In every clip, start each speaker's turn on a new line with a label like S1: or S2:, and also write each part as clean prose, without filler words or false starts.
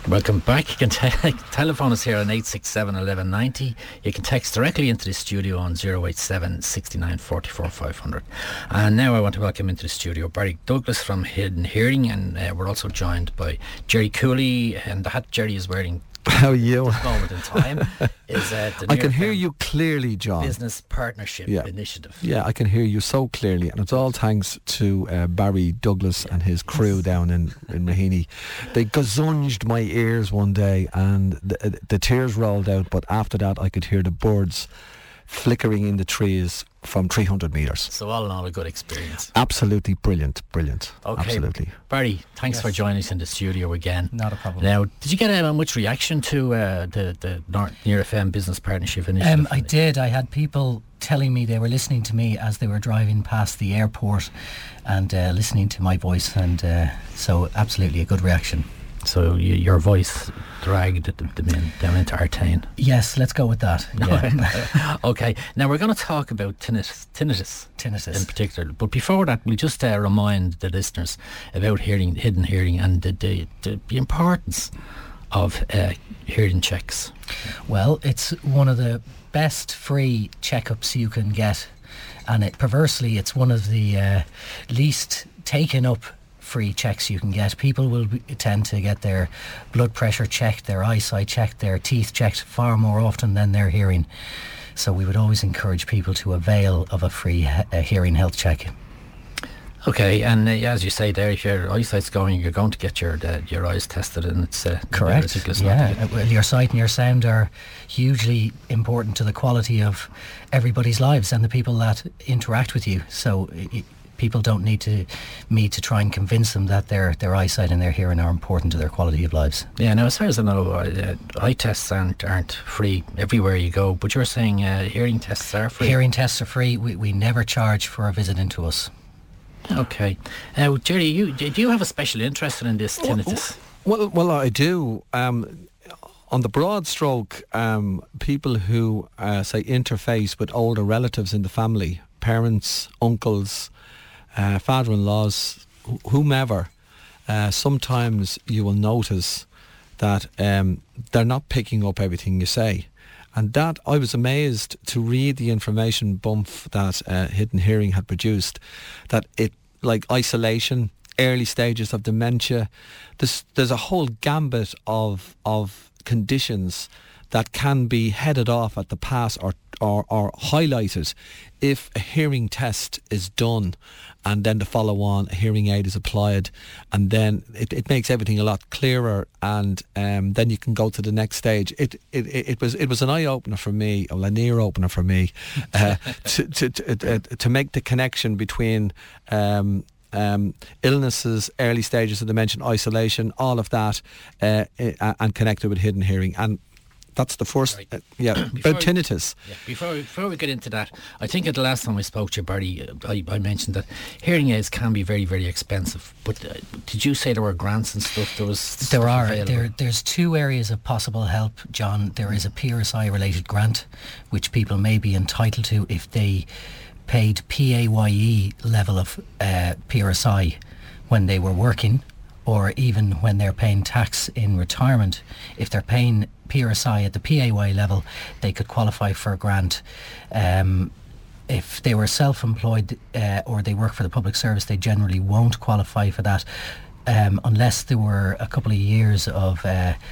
S1: Welcome back. You can telephone us here on 867 1190. You can text directly into the studio on 087 69 44 500. And now I want to welcome into the studio Barry Douglas from Hidden Hearing, and we're also joined by Jerry Cooley, and the hat Jerry is wearing
S2: how are you?
S1: at this moment in time is the
S2: I can hear you clearly, John.
S1: Business Partnership Initiative.
S2: Yeah, I can hear you so clearly, and it's all thanks to Barry Douglas and his crew down in Maheny. They gazunged my ears one day, and the tears rolled out, but after that I could hear the birds flickering in the trees from 300 metres.
S1: So all in all, a good experience.
S2: Absolutely brilliant.
S1: Okay,
S2: absolutely.
S1: Barry, thanks for joining us in the studio again.
S3: Not a problem.
S1: Now, did you get much reaction to the Near FM Business Partnership Initiative?
S3: I did. I had people telling me they were listening to me as they were driving past the airport and listening to my voice, and so absolutely a good reaction.
S1: So your voice dragged them down into Artane.
S3: Yes, let's go with that. Yeah.
S1: Okay, now we're going to talk about tinnitus in particular. But before that, we'll just remind the listeners about hidden hearing and the importance of hearing checks.
S3: Well, it's one of the best free checkups you can get, and perversely, it's one of the least taken up free checks you can get. People will tend to get their blood pressure checked, their eyesight checked, their teeth checked far more often than their hearing. So we would always encourage people to avail of a free hearing health check.
S1: Okay, and as you say there, if your eyesight's going, you're going to get your eyes tested, and it's
S3: correct.
S1: Ridiculous.
S3: Yeah, well, your sight and your sound are hugely important to the quality of everybody's lives and the people that interact with you. So people don't need me to try and convince them that their eyesight and their hearing are important to their quality of lives.
S1: Yeah, now as far as I know, eye tests aren't free everywhere you go, but you're saying hearing tests are free?
S3: Hearing tests are free. We never charge for a visit into us.
S1: Okay. Jerry, do you have a special interest in this tinnitus?
S2: Well, I do. On the broad stroke, people who, say, interface with older relatives in the family, parents, uncles, father-in-laws, whomever, sometimes you will notice that they're not picking up everything you say. And that, I was amazed to read the information bump that Hidden Hearing had produced, that it, like isolation, early stages of dementia, there's a whole gambit of conditions that can be headed off at the pass or highlighted if a hearing test is done, and then the follow-on a hearing aid is applied, and then it makes everything a lot clearer, and then you can go to the next stage. It was an eye-opener for me, well, an ear-opener for me, to make the connection between illnesses, early stages of dementia, isolation, all of that, and connected with Hidden Hearing. And that's the first, about tinnitus.
S1: Yeah, before we get into that, I think at the last time I spoke to you, Barry, I mentioned that hearing aids can be very, very expensive. But did you say there were grants and stuff?
S3: There's two areas of possible help, John. There is a PRSI related grant, which people may be entitled to if they paid PAYE level of PRSI when they were working, or even when they're paying tax in retirement. If they're paying PRSI at the PAYE level, they could qualify for a grant. If they were self-employed or they work for the public service, they generally won't qualify for that unless there were a couple of years of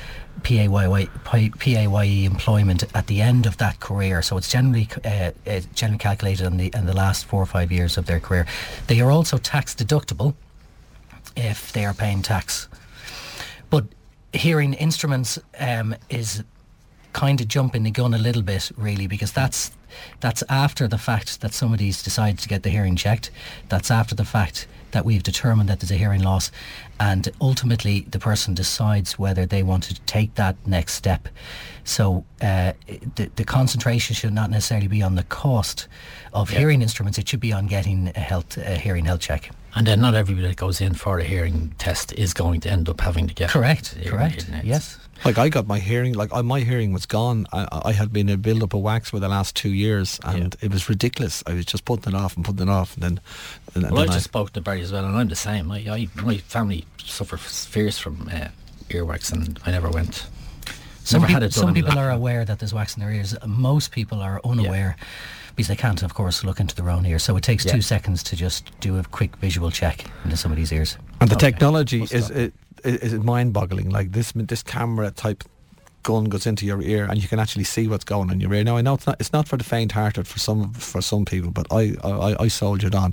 S3: PAYE employment at the end of that career. So it's generally calculated in the last 4 or 5 years of their career. They are also tax deductible if they are paying tax. But hearing instruments is kind of jumping the gun a little bit, really, because that's after the fact that somebody's decided to get the hearing checked. That's after the fact that we've determined that there's a hearing loss, and ultimately the person decides whether they want to take that next step. So the concentration should not necessarily be on the cost of hearing instruments. It should be on getting a hearing health check.
S1: And then not everybody that goes in for a hearing test is going to end up having to get
S3: correct. Yes.
S2: Like I got my hearing, my hearing was gone. I had been a build-up of wax for the last 2 years, and it was ridiculous. I was just putting it off, and then
S1: I just spoke to Barry as well, and I'm the same. My family suffers fierce from earwax, and I never went.
S3: Some
S1: Never had it done.
S3: some
S1: in
S3: people
S1: Latin.
S3: are aware that there's wax in their ears. Most people are unaware because they can't, of course, look into their own ears. So it takes
S1: Yeah.
S3: 2 seconds to just do a quick visual check into somebody's ears.
S2: And the
S1: Okay.
S2: technology
S1: What's
S2: is
S1: that?
S2: is mind-boggling. Like this camera type gun goes into your ear, and you can actually see what's going on in your ear. Now I know it's not for the faint-hearted for some people, but I soldiered on.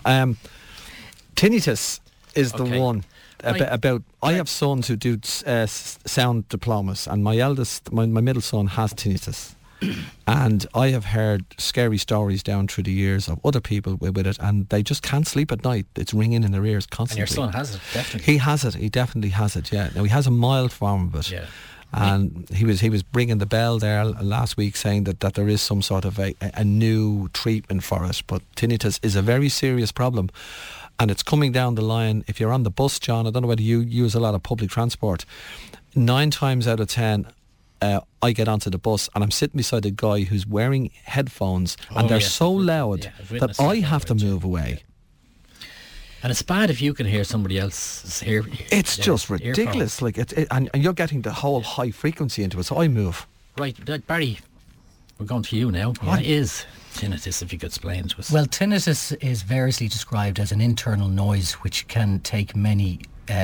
S2: Tinnitus is the
S1: Okay.
S2: one.
S1: Right.
S2: About I have sons who do sound diplomas, and my middle son has tinnitus. And I have heard scary stories down through the years of other people with it, and they just can't sleep at night. It's ringing in their ears
S1: And
S2: constantly.
S1: your son has it, definitely.
S2: He has it. He definitely has it. Yeah. Now he has a mild form of it.
S1: Yeah.
S2: And he was bringing the bell there last week, saying that there is some sort of a new treatment for it. But tinnitus is a very serious problem, and it's coming down the line. If you're on the bus, John, I don't know whether you use a lot of public transport. 9 times out of 10. I get onto the bus and I'm sitting beside a guy who's wearing headphones, and
S1: Oh,
S2: they're
S1: yes.
S2: so loud
S1: Yeah, I've
S2: that
S1: witnessed
S2: I
S1: that
S2: have to
S1: already.
S2: move away.
S1: And it's bad if you can hear somebody else's hear.
S2: It's just
S1: earphone.
S2: ridiculous. Like and you're getting the whole high frequency into it, so I move.
S1: Right, Barry, we're going to you now. What is tinnitus, if you could explain to us?
S3: Well, tinnitus is variously described as an internal noise which can take many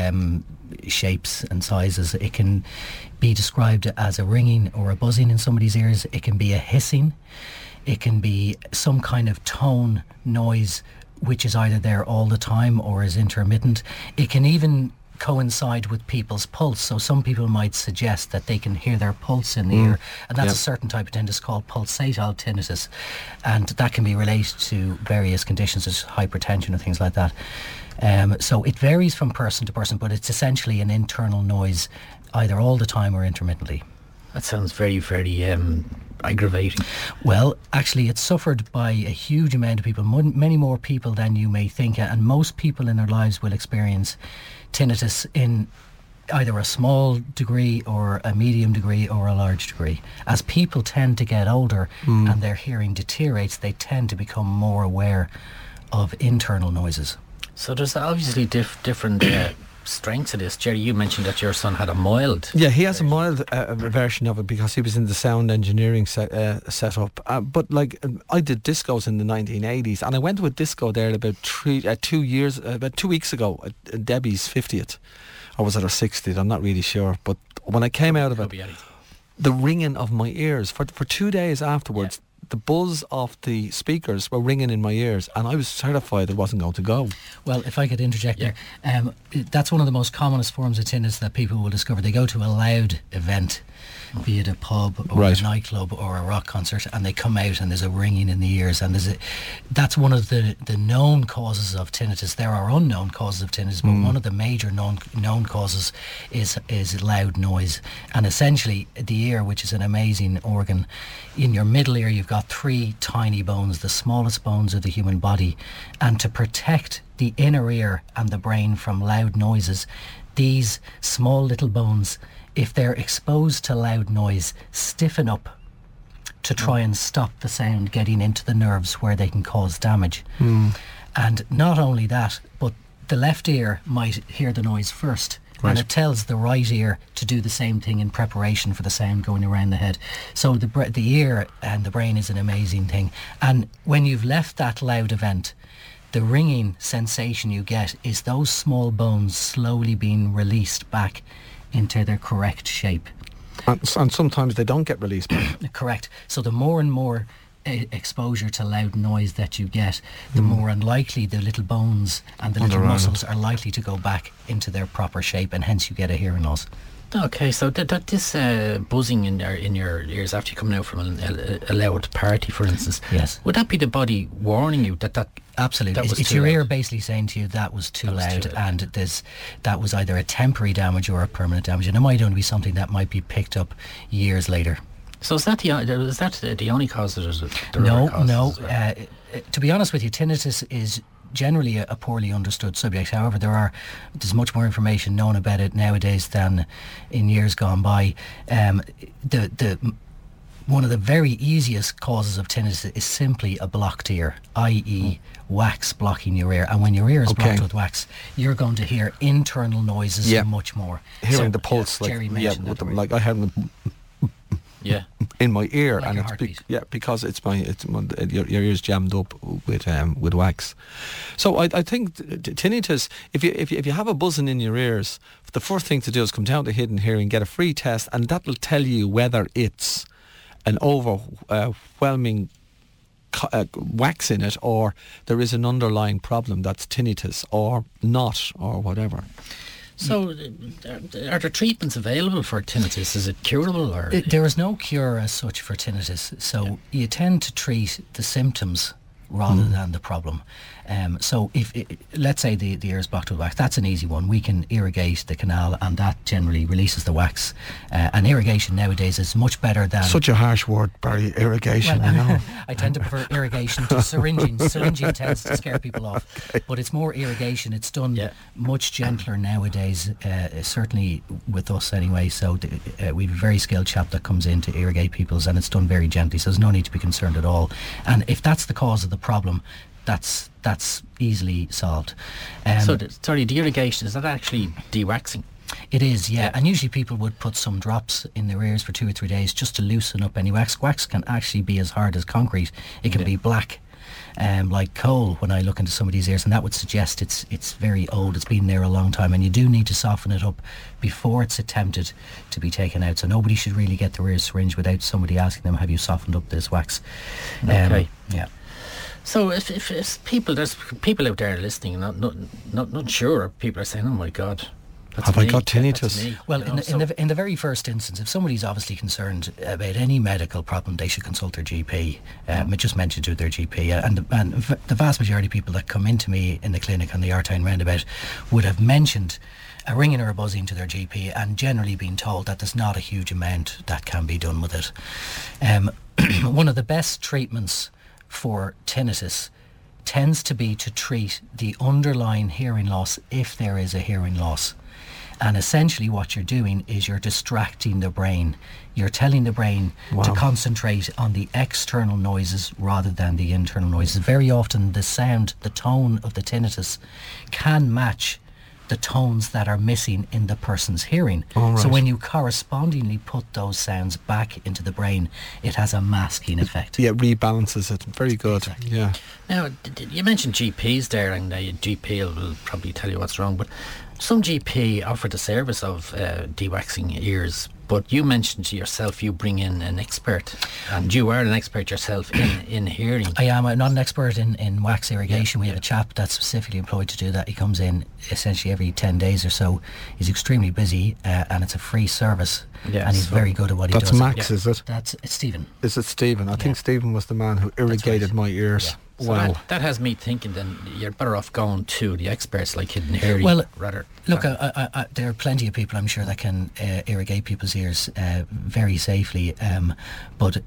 S3: shapes and sizes. It can be described as a ringing or a buzzing in somebody's ears. It can be a hissing. It can be some kind of tone noise which is either there all the time or is intermittent. It can even coincide with people's pulse. So some people might suggest that they can hear their pulse in the ear, and that's
S2: Yep.
S3: a certain type of tinnitus called pulsatile tinnitus, and that can be related to various conditions such as hypertension and things like that. So it varies from person to person, but it's essentially an internal noise, either all the time or intermittently.
S1: That sounds very, very aggravating.
S3: Well, actually, it's suffered by a huge amount of people, many more people than you may think, and most people in their lives will experience tinnitus in either a small degree or a medium degree or a large degree. As people tend to get older and their hearing deteriorates, they tend to become more aware of internal noises.
S1: So there's obviously different strengths of this. Jerry, you mentioned that your son had a mild.
S2: Yeah, he has a mild version of it because he was in the sound engineering setup. But like, I did discos in the 1980s, and I went to a disco there about 2 weeks ago at Debbie's 50th. Or was it her 60th? I'm not really sure. But when I came out of
S1: Could
S2: it,
S1: be anything.
S2: the ringing of my ears for 2 days afterwards, the buzz of the speakers were ringing in my ears, and I was terrified it wasn't going to go.
S3: Well, if I could interject
S1: Yeah.
S3: there, that's one of the most commonest forms of tinnitus that people will discover. They go to a loud event, be it a pub or
S2: Right.
S3: a nightclub or a rock concert, and they come out and there's a ringing in the ears, and that's one of the known causes of tinnitus. There are unknown causes of tinnitus, but one of the major known causes is loud noise. And essentially, the ear, which is an amazing organ, in your middle ear you've got 3 tiny bones, the smallest bones of the human body, and to protect the inner ear and the brain from loud noises, these small little bones, if they're exposed to loud noise, stiffen up to try and stop the sound getting into the nerves where they can cause damage. And not only that, but the left ear might hear the noise first,
S2: Right.
S3: and it tells the right ear to do the same thing in preparation for the sound going around the head. So the ear and the brain is an amazing thing. And when you've left that loud event, the ringing sensation you get is those small bones slowly being released back into their correct shape.
S2: And sometimes they don't get released back.
S3: Correct. So the more and more exposure to loud noise that you get, the more unlikely the little bones and the little
S2: Understand.
S3: muscles are likely to go back into their proper shape, and hence you get a hearing loss.
S1: Okay, so this buzzing in your ears after you coming out from a loud party, for instance,
S3: Yes.
S1: would that be the body warning you that
S3: Absolutely.
S1: that was
S3: It's
S1: too
S3: your ear
S1: loud?
S3: basically saying to you that was too
S1: That was
S3: loud,
S1: too loud.
S3: and that was either a temporary damage or a permanent damage, and it might only be something that might be picked up years later.
S1: So is that the only cause, or is it there are
S3: No,
S1: other causes
S3: no.
S1: as well?
S3: To be honest with you, tinnitus is generally a poorly understood subject. However, there's much more information known about it nowadays than in years gone by. The one of the very easiest causes of tinnitus is simply a blocked ear, i.e. wax blocking your ear. And when your ear is blocked with wax, you're going to hear internal noises much more.
S2: Hearing the pulse,
S3: Jerry mentioned that
S2: like I heard them in my ear,
S3: like
S2: and it's because your ear's jammed up with wax. So I think tinnitus, if you have a buzzing in your ears, the first thing to do is come down to Hidden Hearing, get a free test, and that'll tell you whether it's an overwhelming wax in it, or there is an underlying problem that's tinnitus or not, or whatever.
S1: So, are there treatments available for tinnitus? Is it curable, or
S3: there is no cure as such for tinnitus? So you tend to treat the symptoms rather than the problem. So if let's say the ear is blocked with wax, that's an easy one. We can irrigate the canal, and that generally releases the wax. And irrigation nowadays is much better than...
S2: Such a harsh word, Barry, irrigation, you know.
S3: I tend to prefer irrigation to syringing. Syringing tends to scare people off. Okay. But it's more irrigation. It's done much gentler nowadays, certainly with us anyway. So we have a very skilled chap that comes in to irrigate people's, and it's done very gently. So there's no need to be concerned at all. And if that's the cause of the problem, that's easily solved.
S1: The irrigation, is that actually de-waxing?
S3: It is, yeah. And usually people would put some drops in their ears for 2 or 3 days just to loosen up any wax. Wax can actually be as hard as concrete. It can be black, like coal, when I look into somebody's ears, and that would suggest it's very old. It's been there a long time, and you do need to soften it up before it's attempted to be taken out. So nobody should really get their ears syringed without somebody asking them, have you softened up this wax?
S1: Okay.
S3: Yeah.
S1: So if there's people out there listening, not sure, people are saying, oh my God,
S2: have I got tinnitus?
S3: Well, in the very first instance, if somebody's obviously concerned about any medical problem, they should consult their GP. Just mention to their GP. And the vast majority of people that come into me in the clinic on the Artine roundabout would have mentioned a ringing or a buzzing to their GP, and generally been told that there's not a huge amount that can be done with it. One of the best treatments for tinnitus tends to be to treat the underlying hearing loss if there is a hearing loss. And essentially what you're doing is you're distracting the brain. You're telling the brain to concentrate on the external noises rather than the internal noises. Very often the sound, the tone of the tinnitus can match the tones that are missing in the person's hearing. So when you correspondingly put those sounds back into the brain, it has a masking effect.
S2: Yeah, rebalances it. Very good. Exactly. Yeah.
S1: Now, you mentioned GPs there, and a GP will probably tell you what's wrong, but some GP offer the service of de-waxing ears, but you mentioned to yourself you bring in an expert, and you are an expert yourself in hearing.
S3: I am. I'm not an expert in wax irrigation. We have a chap that's specifically employed to do that. He comes in essentially every 10 days or so. He's extremely busy, and it's a free service, and he's very good at what he does.
S2: That's Max, is it?
S3: It's Stephen.
S2: Is it Stephen? I think Stephen was the man who irrigated my ears.
S1: So that has me thinking then you're better off going to the experts like Hidden Hearing.
S3: Well,
S1: rather.
S3: Look, there are plenty of people, I'm sure, that can irrigate people's ears very safely. But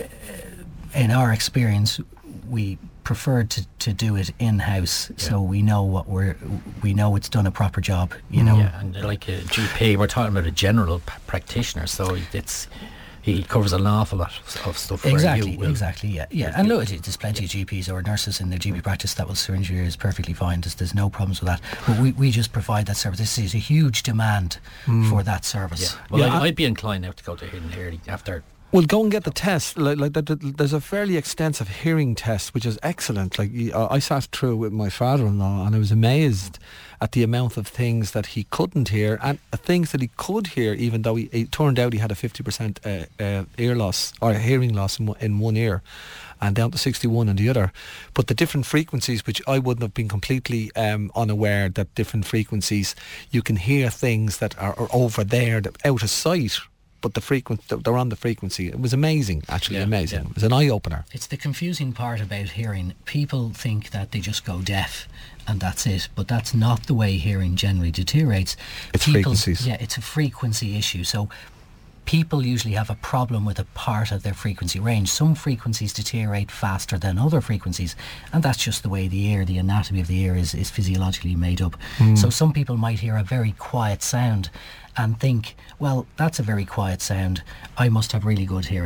S3: in our experience, we prefer to do it in-house, so we know we know it's done a proper job. You know.
S1: Yeah, and like a GP, we're talking about a general practitioner, so he covers an awful lot of stuff.
S3: Exactly, yeah. And look, there's plenty of GPs or nurses in their GP practice that will syringe your ears perfectly fine. There's no problems with that. But we just provide that service. This is a huge demand for that service.
S1: Yeah. Well, I'd be inclined now to go to Hidden Hearing after.
S2: Well, go and get the test. There's a fairly extensive hearing test, which is excellent. I sat through with my father-in-law, and I was amazed at the amount of things that he couldn't hear and things that he could hear, even though it turned out he had a 50% ear loss or hearing loss in one ear, and down to 61 in the other. But the different frequencies, which I wouldn't have been completely unaware that different frequencies, you can hear things that are over there, out of sight, but they're on the frequency. It was amazing, actually, amazing. Yeah. It was an eye-opener.
S3: It's the confusing part about hearing. People think that they just go deaf and that's it, but that's not the way hearing generally deteriorates.
S2: It's frequencies.
S3: Yeah, it's a frequency issue. So people usually have a problem with a part of their frequency range. Some frequencies deteriorate faster than other frequencies, and that's just the way the anatomy of the ear is physiologically made up. So some people might hear a very quiet sound and think, well, that's a very quiet sound, I must have really good hearing.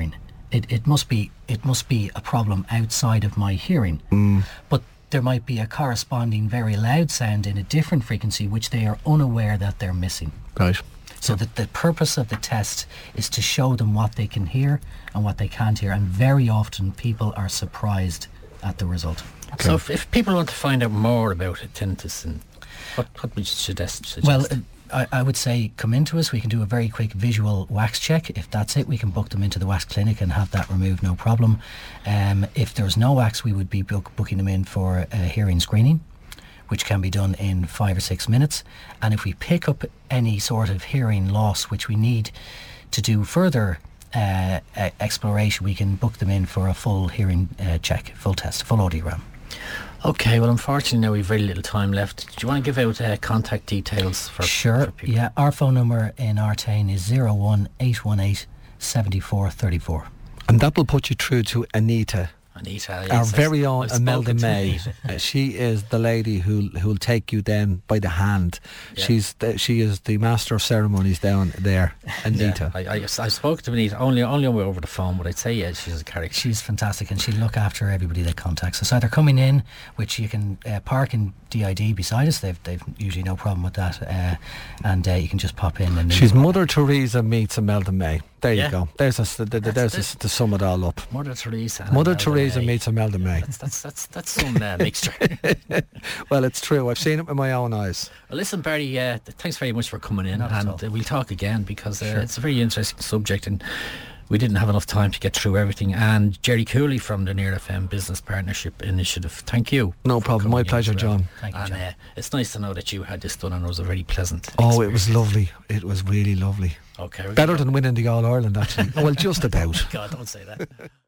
S3: it must be a problem outside of my hearing. But there might be a corresponding very loud sound in a different frequency which they are unaware that they're missing.
S2: Right.
S3: So that the purpose of the test is to show them what they can hear and what they can't hear, and very often people are surprised at the result.
S2: Okay.
S1: So if people want to find out more about tinnitus, and what would you suggest?
S3: Well, I would say come into us. We can do a very quick visual wax check. If that's it, we can book them into the wax clinic and have that removed, no problem. If there's no wax, we would be booking them in for a hearing screening, which can be done in 5 or 6 minutes. And if we pick up any sort of hearing loss which we need to do further exploration, we can book them in for a full hearing check, full test, full audiogram.
S1: Okay, well, unfortunately now we've very little time left. Do you want to give out contact details for people?
S3: Yeah. Our phone number in Artane is 01818 74 34.
S2: And that will put you through to Anita.
S1: Anita,
S2: Our
S1: yes,
S2: very own
S1: I've spoken
S2: Imelda
S1: to
S2: May.
S1: Anita.
S2: She is the lady who'll take you then by the hand.
S1: Yeah.
S2: She is the master of ceremonies down there, Anita.
S1: Yeah, I spoke to Anita only over the phone, but I'd say she's a character.
S3: She's fantastic, and she'll look after everybody that contacts us. Either coming in, which you can park in DID beside us. They've usually no problem with that, and you can just pop in. And
S2: She's Mother Teresa meets Imelda May. There you
S1: Yeah.
S2: go. There's to sum it all up.
S1: Mother Teresa. and
S2: Mother
S1: Imelda
S2: Teresa
S1: May.
S2: meets Imelda May.
S1: That's some mixture.
S2: Well, it's true. I've seen it with my own eyes.
S1: Well, listen, Barry, thanks very much for coming in,
S3: Not at
S1: and
S3: all.
S1: we'll talk again because it's a very interesting subject, and we didn't have enough time to get through everything. And Jerry Cooley from the Near FM Business Partnership Initiative, thank you.
S2: No
S1: for
S2: problem. My
S1: coming in
S2: pleasure,
S1: as well.
S2: John.
S3: Thank you,
S1: And
S3: John.
S1: it's nice to know that you had this done, and it was a very pleasant
S2: Oh, it was
S1: experience.
S2: lovely. It was really lovely.
S1: Okay, we're
S2: Better
S1: gonna
S2: than winning the All Ireland, actually. Well, just about.
S1: God, don't say that.